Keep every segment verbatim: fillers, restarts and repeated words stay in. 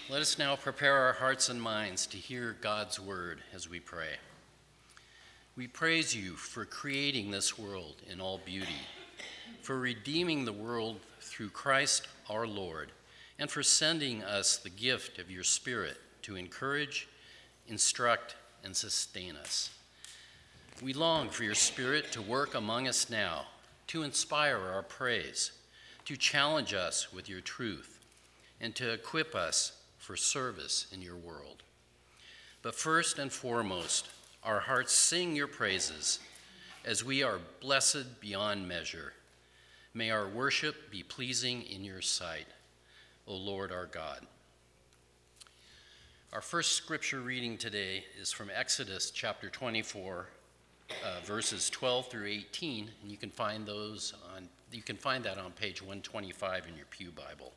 Let us now prepare our hearts and minds to hear God's word as we pray. We praise you for creating this world in all beauty, for redeeming the world through Christ our Lord, and for sending us the gift of your Spirit to encourage, instruct, and sustain us. We long for your Spirit to work among us now, to inspire our praise, to challenge us with your truth, and to equip us for service in your world. But first and foremost, our hearts sing your praises as we are blessed beyond measure. May our worship be pleasing in your sight, O Lord our God. Our first scripture reading today is from Exodus chapter twenty-four, uh, verses twelve through eighteen, and you can find those on you can find that on page one twenty-five in your Pew Bible.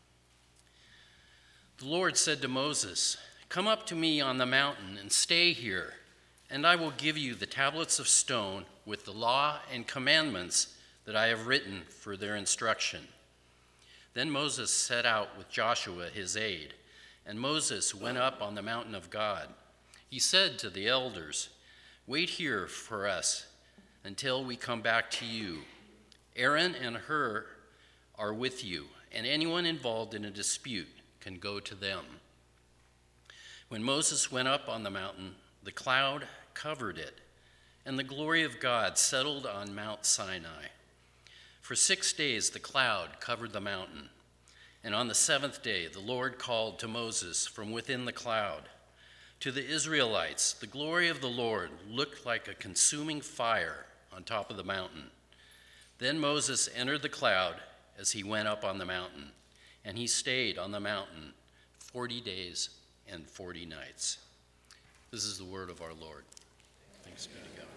The Lord said to Moses, "Come up to me on the mountain and stay here, and I will give you the tablets of stone with the law and commandments that I have written for their instruction." Then Moses set out with Joshua his aide, and Moses went up on the mountain of God. He said to the elders, "Wait here for us until we come back to you. Aaron and Hur are with you, and anyone involved in a dispute can go to them." When Moses went up on the mountain, the cloud covered it, and the glory of God settled on Mount Sinai. For six days the cloud covered the mountain, and on the seventh day the Lord called to Moses from within the cloud. To the Israelites, the glory of the Lord looked like a consuming fire on top of the mountain. Then Moses entered the cloud as he went up on the mountain, and he stayed on the mountain forty days and forty nights. This is the word of our Lord. Thanks be to God.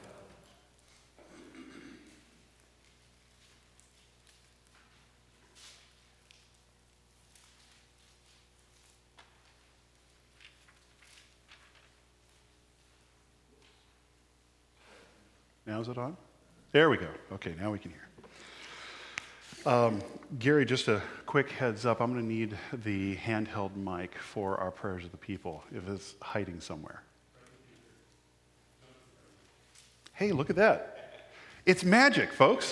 Now is it on? There we go. Okay, now we can hear. Um, Gary, just a quick heads up. I'm going to need the handheld mic for our prayers of the people if it's hiding somewhere. Hey, look at that. It's magic, folks.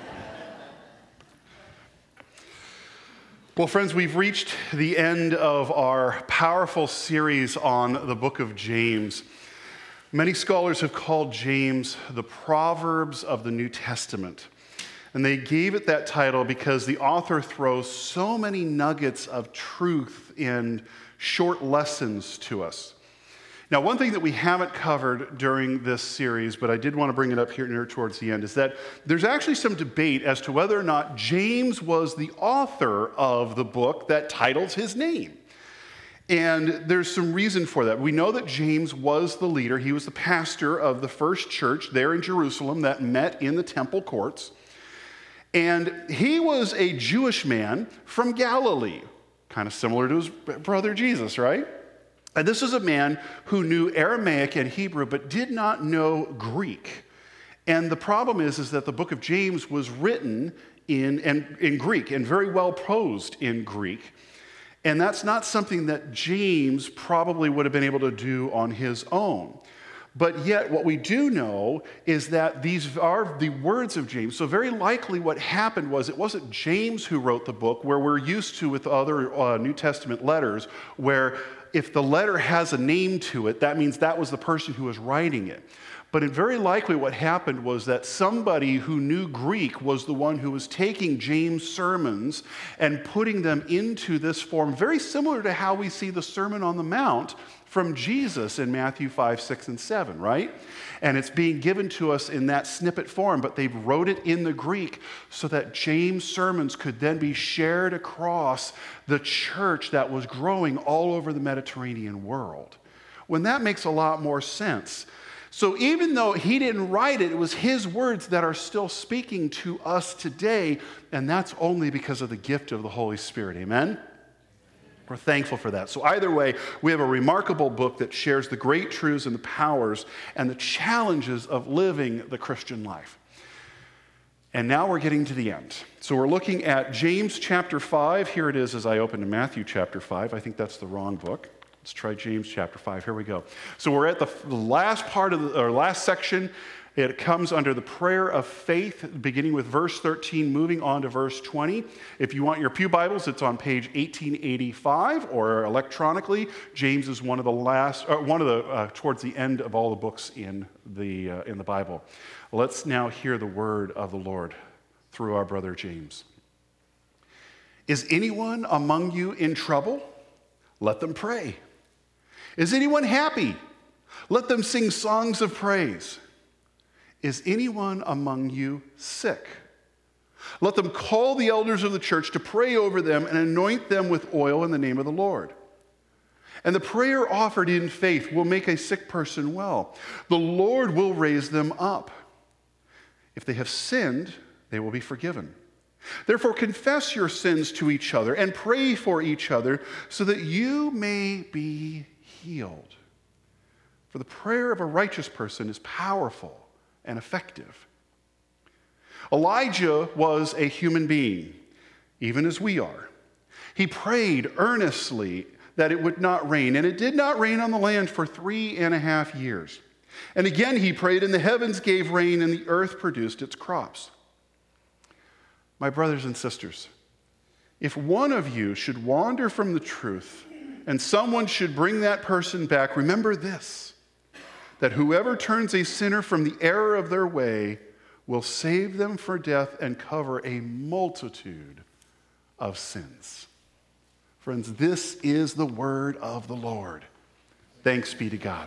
Well, friends, we've reached the end of our powerful series on the book of James. Many scholars have called James the Proverbs of the New Testament. And they gave it that title because the author throws so many nuggets of truth in short lessons to us. Now, one thing that we haven't covered during this series, but I did want to bring it up here near towards the end, is that there's actually some debate as to whether or not James was the author of the book that titles his name. And there's some reason for that. We know that James was the leader. He was the pastor of the first church there in Jerusalem that met in the temple courts. And he was a Jewish man from Galilee, kind of similar to his brother Jesus, right? And this is a man who knew Aramaic and Hebrew, but did not know Greek. And the problem is, is that the book of James was written in, in, in Greek and very well prosed in Greek. And that's not something that James probably would have been able to do on his own. But yet, what we do know is that these are the words of James. So very likely what happened was it wasn't James who wrote the book, where we're used to with other uh, New Testament letters, where if the letter has a name to it, that means that was the person who was writing it. But it very likely what happened was that somebody who knew Greek was the one who was taking James' sermons and putting them into this form, very similar to how we see the Sermon on the Mount from Jesus in Matthew five, six, and seven, right? And it's being given to us in that snippet form, but they wrote it in the Greek so that James' sermons could then be shared across the church that was growing all over the Mediterranean world. When that makes a lot more sense. So even though he didn't write it, it was his words that are still speaking to us today, and that's only because of the gift of the Holy Spirit. Amen? We're thankful for that. So either way, we have a remarkable book that shares the great truths and the powers and the challenges of living the Christian life. And now we're getting to the end. So we're looking at James chapter five. Here it is as I open to Matthew chapter five. I think that's the wrong book. Let's try James chapter five. Here we go. So we're at the last part of the, or last section. It comes under the prayer of faith, beginning with verse thirteen, moving on to verse twenty. If you want your pew Bibles, it's on page eighteen eighty-five, or electronically. James is one of the last, or one of the uh, towards the end of all the books in the uh, in the Bible. Let's now hear the word of the Lord through our brother James. Is anyone among you in trouble? Let them pray. Is anyone happy? Let them sing songs of praise. Is anyone among you sick? Let them call the elders of the church to pray over them and anoint them with oil in the name of the Lord. And the prayer offered in faith will make a sick person well. The Lord will raise them up. If they have sinned, they will be forgiven. Therefore, confess your sins to each other and pray for each other so that you may be healed. For the prayer of a righteous person is powerful and effective. Elijah was a human being, even as we are. He prayed earnestly that it would not rain, and it did not rain on the land for three and a half years. And again he prayed, and the heavens gave rain, and the earth produced its crops. My brothers and sisters, if one of you should wander from the truth, and someone should bring that person back, remember this, that whoever turns a sinner from the error of their way will save them from death and cover a multitude of sins. Friends, this is the word of the Lord. Thanks be to God.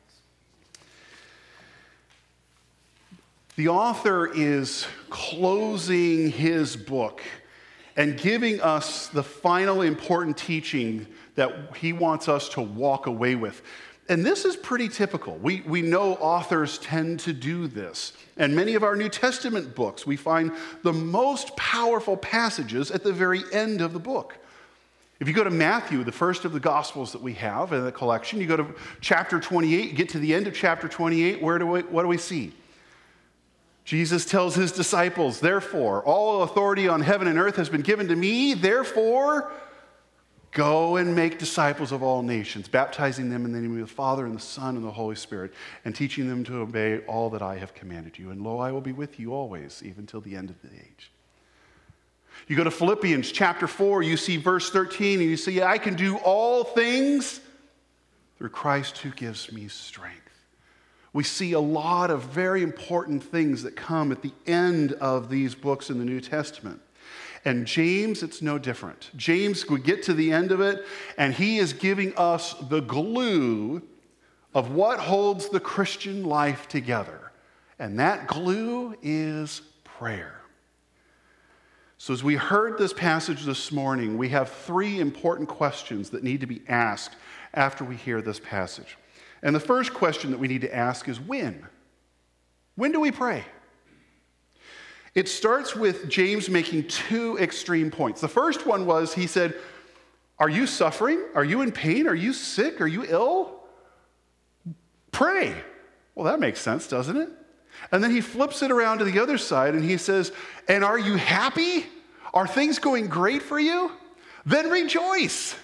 The author is closing his book and giving us the final important teaching that he wants us to walk away with. And this is pretty typical. We, we know authors tend to do this. And many of our New Testament books, we find the most powerful passages at the very end of the book. If you go to Matthew, the first of the Gospels that we have in the collection, you go to chapter twenty-eight, you get to the end of chapter twenty-eight, where do we, what do we see? Jesus tells his disciples, therefore, all authority on heaven and earth has been given to me, therefore, go and make disciples of all nations, baptizing them in the name of the Father and the Son and the Holy Spirit, and teaching them to obey all that I have commanded you. And lo, I will be with you always, even till the end of the age. You go to Philippians chapter four, you see verse thirteen, and you see, I can do all things through Christ who gives me strength. We see a lot of very important things that come at the end of these books in the New Testament. And James, it's no different. James, we get to the end of it, and he is giving us the glue of what holds the Christian life together. And that glue is prayer. So as we heard this passage this morning, we have three important questions that need to be asked after we hear this passage. And the first question that we need to ask is when? When do we pray? It starts with James making two extreme points. The first one was, he said, are you suffering? Are you in pain? Are you sick? Are you ill? Pray. Well, that makes sense, doesn't it? And then he flips it around to the other side and he says, and are you happy? Are things going great for you? Then rejoice.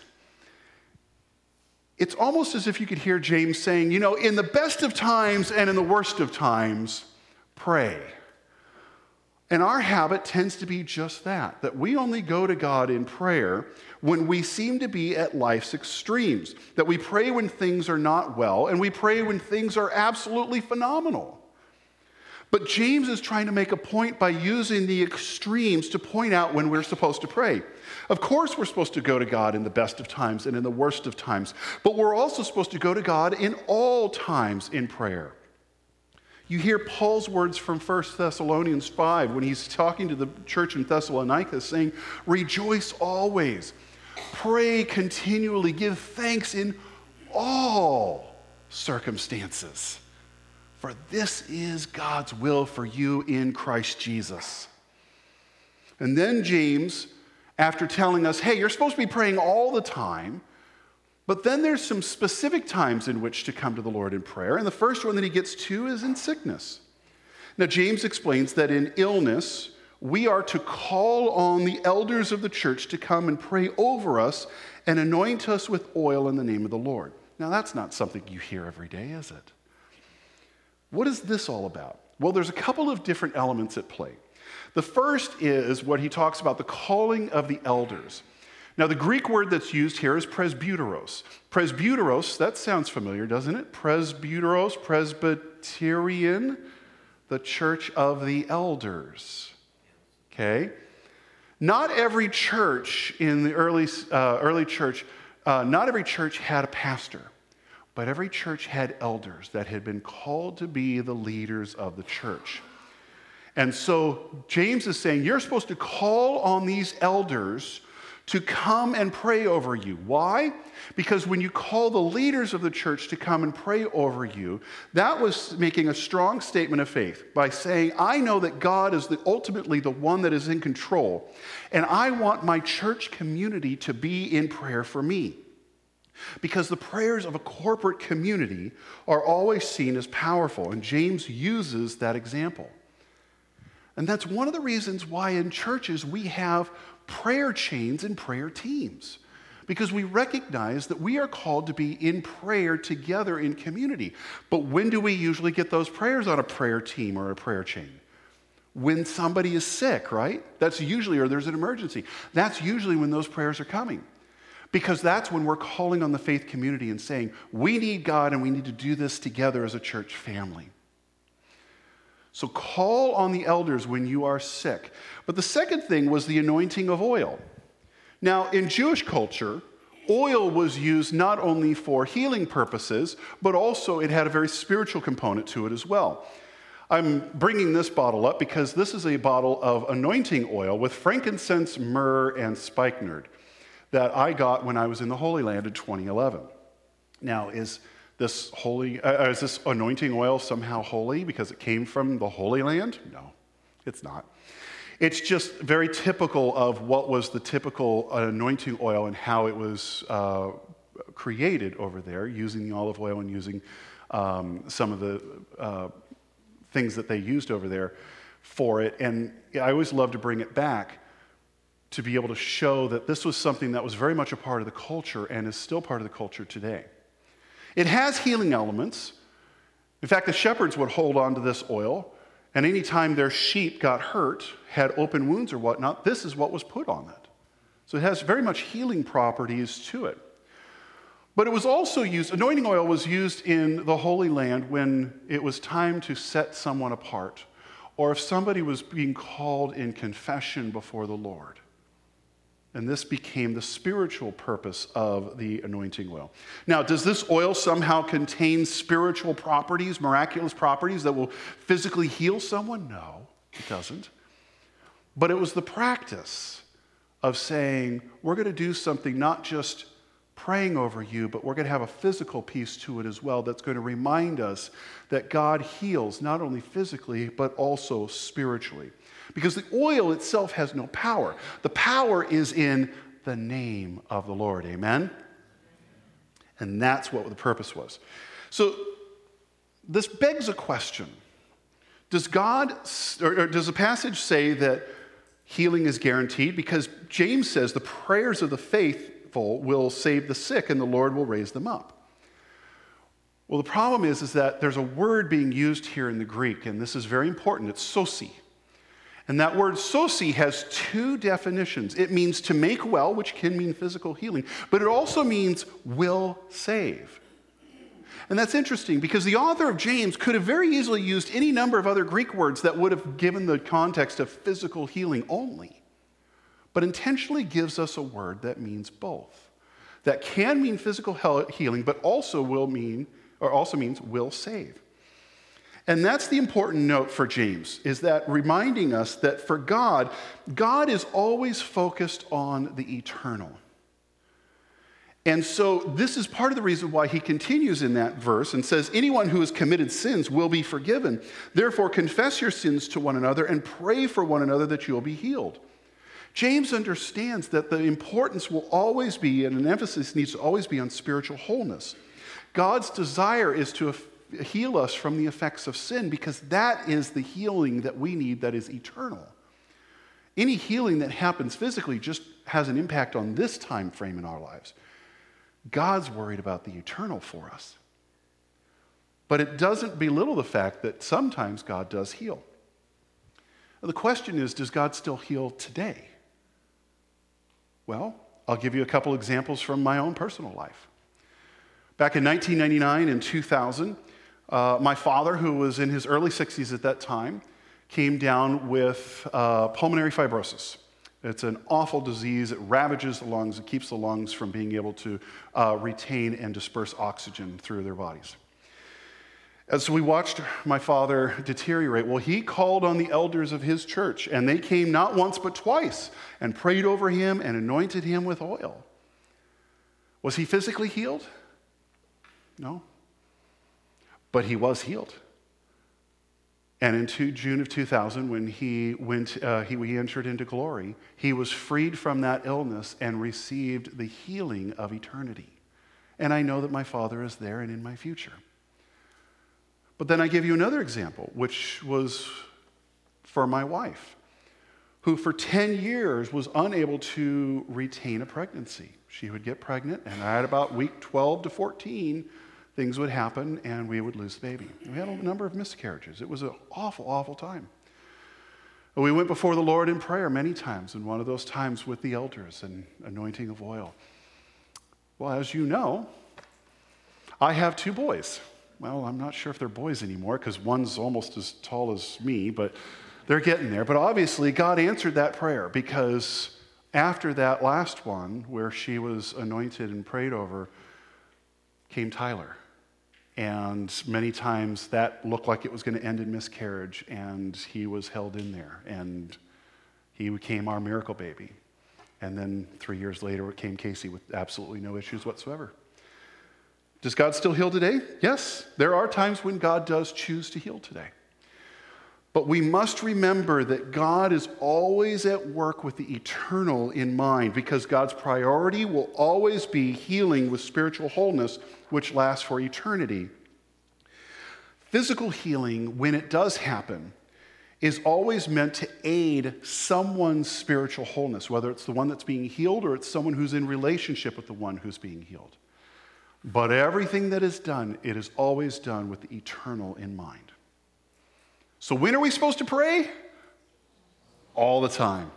It's almost as if you could hear James saying, you know, in the best of times and in the worst of times, pray. And our habit tends to be just that, that we only go to God in prayer when we seem to be at life's extremes, that we pray when things are not well, and we pray when things are absolutely phenomenal. But James is trying to make a point by using the extremes to point out when we're supposed to pray. Of course, we're supposed to go to God in the best of times and in the worst of times, but we're also supposed to go to God in all times in prayer. You hear Paul's words from First Thessalonians five when he's talking to the church in Thessalonica saying, rejoice always, pray continually, give thanks in all circumstances. For this is God's will for you in Christ Jesus. And then James, after telling us, hey, you're supposed to be praying all the time, but then there's some specific times in which to come to the Lord in prayer. And the first one that he gets to is in sickness. Now, James explains that in illness, we are to call on the elders of the church to come and pray over us and anoint us with oil in the name of the Lord. Now, that's not something you hear every day, is it? What is this all about? Well, there's a couple of different elements at play. The first is what he talks about, the calling of the elders. Now, the Greek word that's used here is presbyteros. Presbyteros, that sounds familiar, doesn't it? Presbyteros, Presbyterian, the church of the elders. Okay? Not every church in the early, uh, early church, uh, not every church had a pastor, but every church had elders that had been called to be the leaders of the church. And so James is saying, you're supposed to call on these elders to come and pray over you. Why? Because when you call the leaders of the church to come and pray over you, that was making a strong statement of faith by saying, I know that God is the, ultimately the one that is in control, and I want my church community to be in prayer for me. Because the prayers of a corporate community are always seen as powerful, and James uses that example. And that's one of the reasons why in churches we have prayer chains and prayer teams, because we recognize that we are called to be in prayer together in community. But when do we usually get those prayers on a prayer team or a prayer chain? When somebody is sick, right? That's usually, or there's an emergency. That's usually when those prayers are coming, because that's when we're calling on the faith community and saying, we need God and we need to do this together as a church family. So call on the elders when you are sick. But the second thing was the anointing of oil. Now, in Jewish culture, oil was used not only for healing purposes, but also it had a very spiritual component to it as well. I'm bringing this bottle up because this is a bottle of anointing oil with frankincense, myrrh, and spikenard that I got when I was in the Holy Land in twenty eleven. Now, is this holy, uh, is this anointing oil somehow holy because it came from the Holy Land? No, it's not. It's just very typical of what was the typical anointing oil and how it was uh, created over there, using the olive oil and using um, some of the uh, things that they used over there for it. And I always love to bring it back to be able to show that this was something that was very much a part of the culture and is still part of the culture today. It has healing elements. In fact, the shepherds would hold on to this oil, and any time their sheep got hurt, had open wounds or whatnot, this is what was put on it. So it has very much healing properties to it. But it was also used, anointing oil was used in the Holy Land when it was time to set someone apart, or if somebody was being called in confession before the Lord. And this became the spiritual purpose of the anointing oil. Now, does this oil somehow contain spiritual properties, miraculous properties that will physically heal someone? No, it doesn't. But it was the practice of saying, we're going to do something, not just praying over you, but we're going to have a physical piece to it as well that's going to remind us that God heals not only physically, but also spiritually. Because the oil itself has no power. The power is in the name of the Lord. Amen? And that's what the purpose was. So this begs a question. Does God, or does the passage say that healing is guaranteed? Because James says the prayers of the faithful will save the sick and the Lord will raise them up. Well, the problem is, is that there's a word being used here in the Greek, and this is very important. It's sosi. And that word sosi has two definitions. It means to make well, which can mean physical healing, but it also means will save. And that's interesting because the author of James could have very easily used any number of other Greek words that would have given the context of physical healing only, but intentionally gives us a word that means both. That can mean physical healing, but also will mean, or also means will save. And that's the important note for James, is that reminding us that for God, God is always focused on the eternal. And so this is part of the reason why he continues in that verse and says, anyone who has committed sins will be forgiven. Therefore, confess your sins to one another and pray for one another that you will be healed. James understands that the importance will always be, and an emphasis needs to always be on spiritual wholeness. God's desire is to heal us from the effects of sin, because that is the healing that we need that is eternal. Any healing that happens physically just has an impact on this time frame in our lives. God's worried about the eternal for us. But it doesn't belittle the fact that sometimes God does heal. The question is, does God still heal today? Well, I'll give you a couple examples from my own personal life. Back in nineteen ninety-nine and two thousand, uh, my father, who was in his early sixties at that time, came down with uh, pulmonary fibrosis. It's an awful disease. It ravages the lungs. It keeps the lungs from being able to uh, retain and disperse oxygen through their bodies. As we watched my father deteriorate, well, he called on the elders of his church, and they came not once but twice and prayed over him and anointed him with oil. Was he physically healed? No. But he was healed. And in June of two thousand, when he went, uh, he, he entered into glory, he was freed from that illness and received the healing of eternity. And I know that my father is there and in my future. But then I give you another example, which was for my wife, who for ten years was unable to retain a pregnancy. She would get pregnant, and at about week twelve to fourteen, things would happen, and we would lose the baby. We had a number of miscarriages. It was an awful, awful time. We went before the Lord in prayer many times, and one of those times with the elders and anointing of oil. Well, as you know, I have two boys. Well, I'm not sure if they're boys anymore because one's almost as tall as me, but they're getting there. But obviously, God answered that prayer, because after that last one, where she was anointed and prayed over, came Tyler. And many times that looked like it was going to end in miscarriage, and he was held in there, and he became our miracle baby. And then three years later, it came Casey with absolutely no issues whatsoever. Does God still heal today? Yes, there are times when God does choose to heal today. But we must remember that God is always at work with the eternal in mind, because God's priority will always be healing with spiritual wholeness, which lasts for eternity. Physical healing, when it does happen, is always meant to aid someone's spiritual wholeness, whether it's the one that's being healed or it's someone who's in relationship with the one who's being healed. But everything that is done, it is always done with the eternal in mind. So when are we supposed to pray? All the time.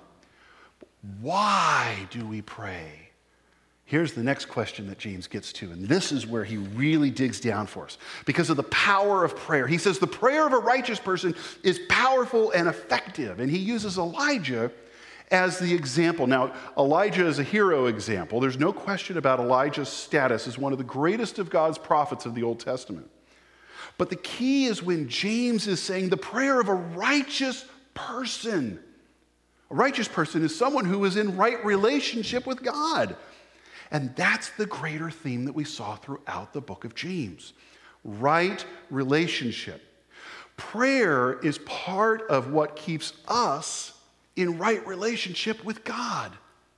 Why do we pray? Here's the next question that James gets to, and this is where he really digs down for us. Because of the power of prayer. He says the prayer of a righteous person is powerful and effective, and he uses Elijah as the example. Now, Elijah is a hero example. There's no question about Elijah's status as one of the greatest of God's prophets of the Old Testament. But the key is when James is saying the prayer of a righteous person. A righteous person is someone who is in right relationship with God. And that's the greater theme that we saw throughout the book of James. Right relationship. Prayer is part of what keeps us in right relationship with God.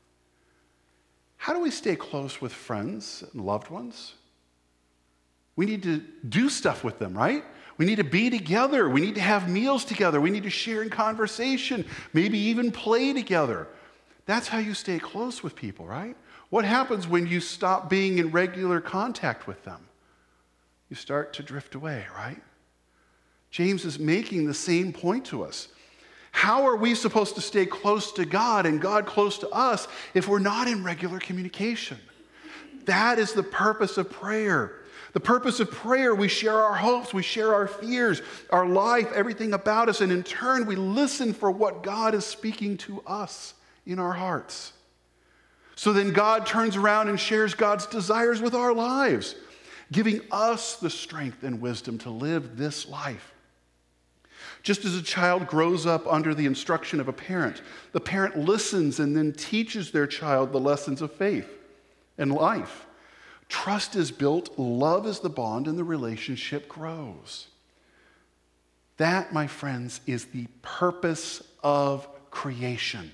How do we stay close with friends and loved ones? We need to do stuff with them, right? We need to be together. We need to have meals together. We need to share in conversation, maybe even play together. That's how you stay close with people, right? What happens when you stop being in regular contact with them? You start to drift away, right? James is making the same point to us. How are we supposed to stay close to God and God close to us if we're not in regular communication? That is the purpose of prayer. The purpose of prayer, we share our hopes, we share our fears, our life, everything about us, and in turn, we listen for what God is speaking to us in our hearts. So then God turns around and shares God's desires with our lives, giving us the strength and wisdom to live this life. Just as a child grows up under the instruction of a parent, the parent listens and then teaches their child the lessons of faith and life. Trust is built, love is the bond, and the relationship grows. That, my friends, is the purpose of creation.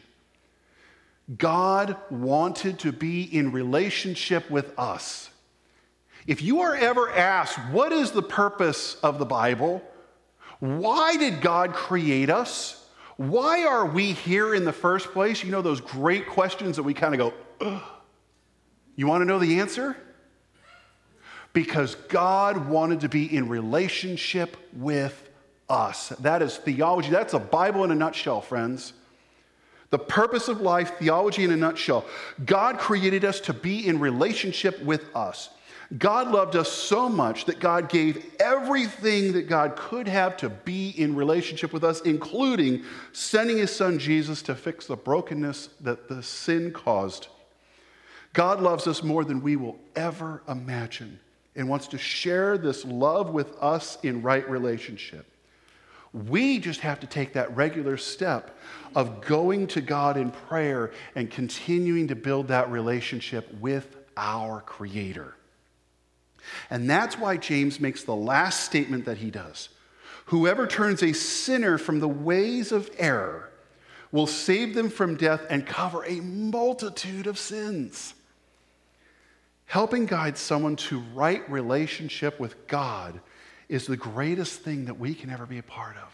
God wanted to be in relationship with us. If you are ever asked, what is the purpose of the Bible? Why did God create us? Why are we here in the first place? You know, those great questions that we kind of go, ugh. You want to know the answer? Because God wanted to be in relationship with us. That is theology. That's a Bible in a nutshell, friends. The purpose of life, theology in a nutshell. God created us to be in relationship with us. God loved us so much that God gave everything that God could have to be in relationship with us, including sending his son Jesus to fix the brokenness that the sin caused. God loves us more than we will ever imagine and wants to share this love with us in right relationship. We just have to take that regular step of going to God in prayer and continuing to build that relationship with our Creator. And that's why James makes the last statement that he does. Whoever turns a sinner from the ways of error will save them from death and cover a multitude of sins. Helping guide someone to right relationship with God is the greatest thing that we can ever be a part of.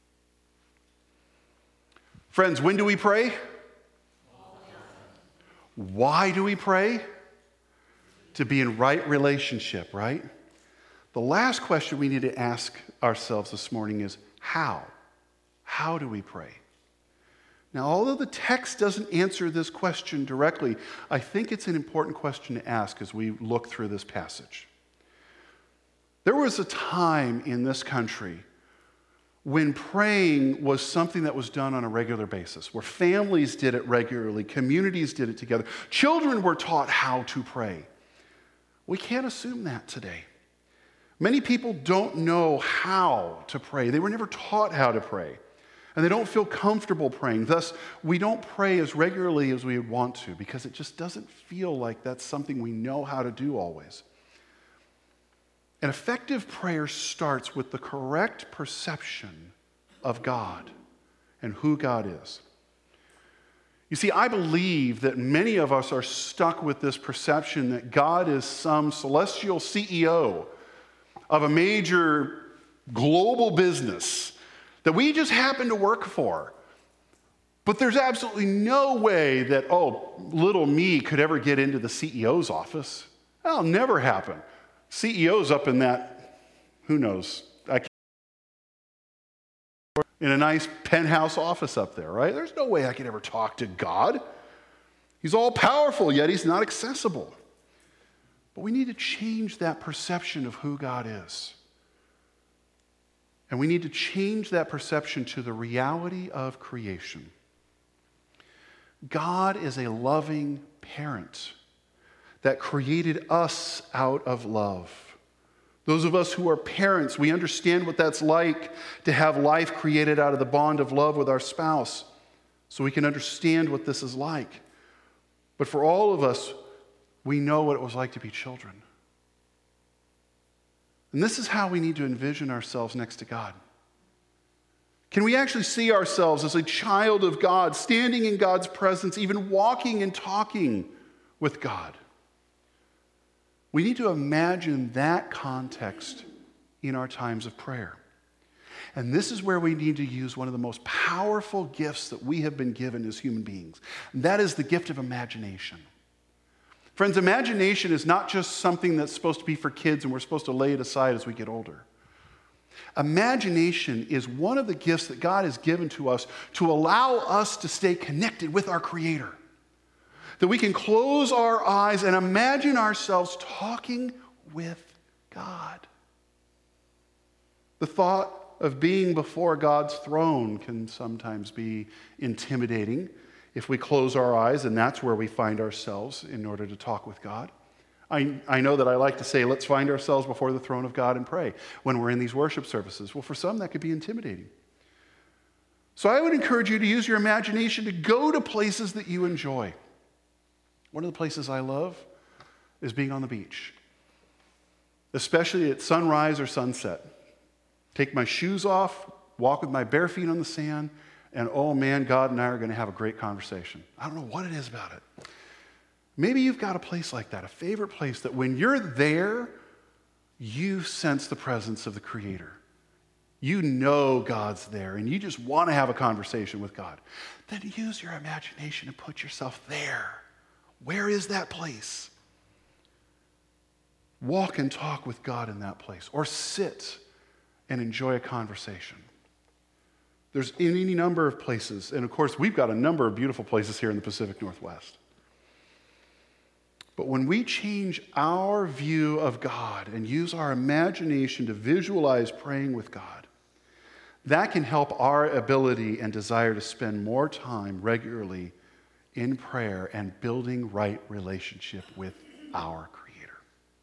Friends, when do we pray? Why do we pray? To be in right relationship, right? The last question we need to ask ourselves this morning is how? How do we pray? Now, although the text doesn't answer this question directly, I think it's an important question to ask as we look through this passage. There was a time in this country when praying was something that was done on a regular basis, where families did it regularly, communities did it together. Children were taught how to pray. We can't assume that today. Many people don't know how to pray. They were never taught how to pray. And they don't feel comfortable praying. Thus, we don't pray as regularly as we would want to because it just doesn't feel like that's something we know how to do always. An effective prayer starts with the correct perception of God and who God is. You see, I believe that many of us are stuck with this perception that God is some celestial C E O of a major global business that we just happen to work for. But there's absolutely no way that, oh, little me could ever get into the C E O's office. That'll never happen. C E O's up in that, who knows, I can't, in a nice penthouse office up there, right? There's no way I could ever talk to God. He's all powerful, yet he's not accessible. But we need to change that perception of who God is. And we need to change that perception to the reality of creation. God is a loving parent that created us out of love. Those of us who are parents, we understand what that's like to have life created out of the bond of love with our spouse, so we can understand what this is like. But for all of us, we know what it was like to be children. And this is how we need to envision ourselves next to God. Can we actually see ourselves as a child of God, standing in God's presence, even walking and talking with God? We need to imagine that context in our times of prayer. And this is where we need to use one of the most powerful gifts that we have been given as human beings. And that is the gift of imagination. Friends, imagination is not just something that's supposed to be for kids and we're supposed to lay it aside as we get older. Imagination is one of the gifts that God has given to us to allow us to stay connected with our Creator. That we can close our eyes and imagine ourselves talking with God. The thought of being before God's throne can sometimes be intimidating if we close our eyes, and that's where we find ourselves in order to talk with God. I, I know that I like to say, let's find ourselves before the throne of God and pray when we're in these worship services. Well, for some, that could be intimidating. So I would encourage you to use your imagination to go to places that you enjoy. One of the places I love is being on the beach, especially at sunrise or sunset. Take my shoes off, walk with my bare feet on the sand, and oh man, God and I are going to have a great conversation. I don't know what it is about it. Maybe you've got a place like that, a favorite place that when you're there, you sense the presence of the Creator. You know God's there, and you just want to have a conversation with God. Then use your imagination and put yourself there. Where is that place? Walk and talk with God in that place, or sit and enjoy a conversation. There's any number of places, and of course, we've got a number of beautiful places here in the Pacific Northwest. But when we change our view of God and use our imagination to visualize praying with God, that can help our ability and desire to spend more time regularly in prayer and building right relationship with our Creator.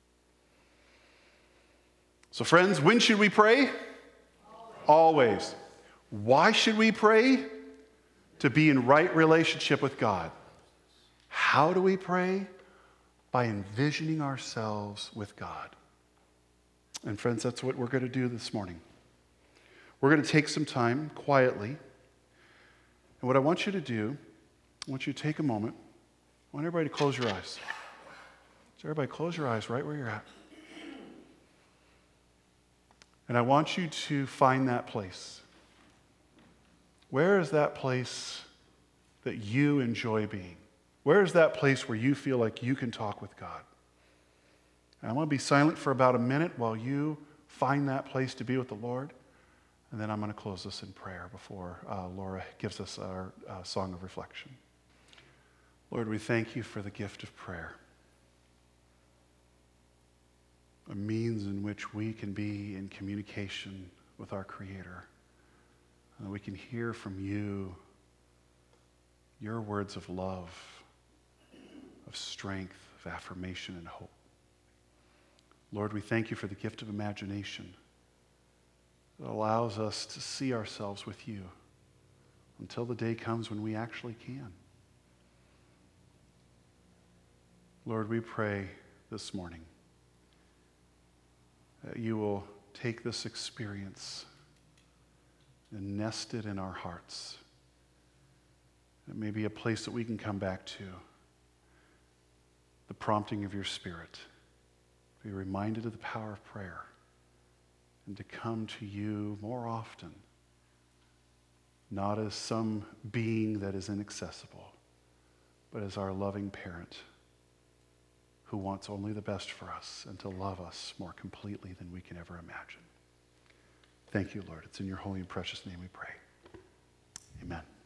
So friends, when should we pray? Always. Always. Why should we pray? To be in right relationship with God. How do we pray? By envisioning ourselves with God. And friends, that's what we're going to do this morning. We're going to take some time quietly. And what I want you to do, I want you to take a moment. I want everybody to close your eyes. So everybody close your eyes right where you're at. And I want you to find that place. Where is that place that you enjoy being? Where is that place where you feel like you can talk with God? And I want to be silent for about a minute while you find that place to be with the Lord. And then I'm going to close this in prayer before uh, Laura gives us our uh, song of reflection. Lord, we thank you for the gift of prayer, a means in which we can be in communication with our Creator. And we can hear from you your words of love, of strength, of affirmation and hope. Lord, we thank you for the gift of imagination that allows us to see ourselves with you until the day comes when we actually can. Lord, we pray this morning that you will take this experience and nest it in our hearts. It may be a place that we can come back to, the prompting of your Spirit, be reminded of the power of prayer, and to come to you more often, not as some being that is inaccessible, but as our loving parent who wants only the best for us and to love us more completely than we can ever imagine. Thank you, Lord. It's in your holy and precious name we pray. Amen.